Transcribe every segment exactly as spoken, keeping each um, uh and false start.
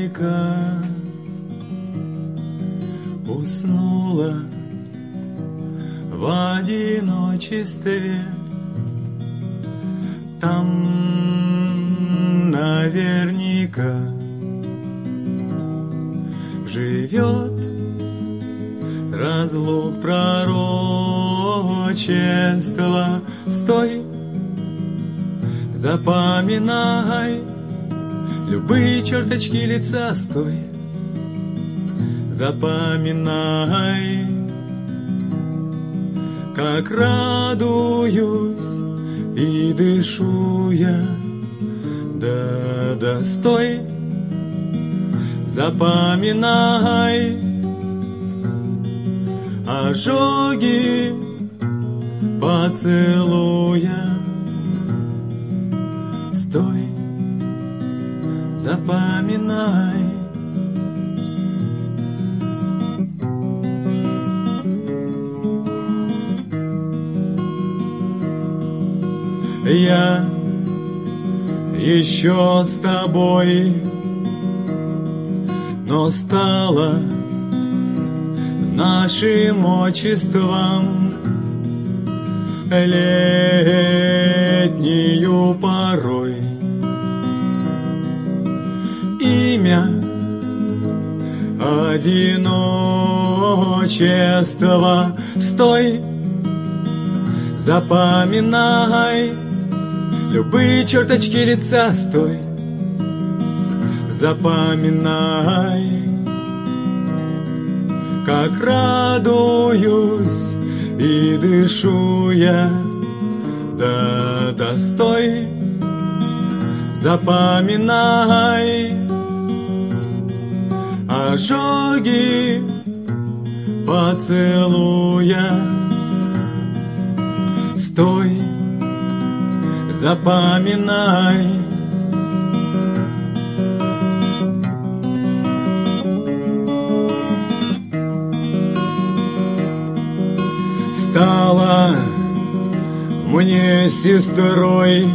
Вероника уснула в одиночестве. Там наверняка живет разлук пророчества. Стой, запоминай любые черточки лица. Стой, запоминай, как радуюсь и дышу я. Да-да, стой, запоминай ожоги поцелуя. Стой, запоминай. Я еще с тобой, но стало нашим отчеством летнюю порой. Имя одиночества. Стой, запоминай любые черточки лица. Стой, запоминай, как радуюсь и дышу я. Да-да, стой, запоминай ожоги поцелуя. Стой, запоминай. Стала мне сестрой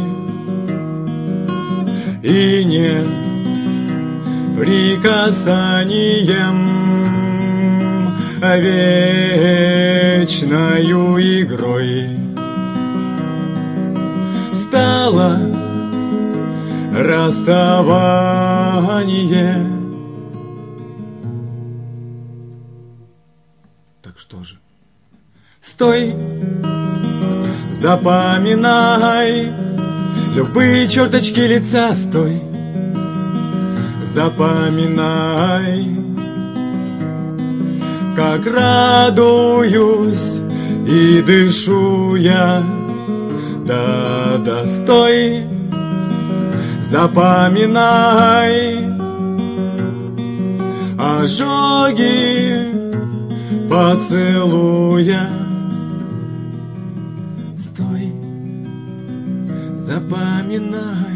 и не прикасанием, а вечною игрой. Стало расставание. Так что же? Стой, запоминай любые черточки лица. Стой, запоминай, как радуюсь и дышу я. Да-да, стой, запоминай ожоги поцелуя. Стой, запоминай.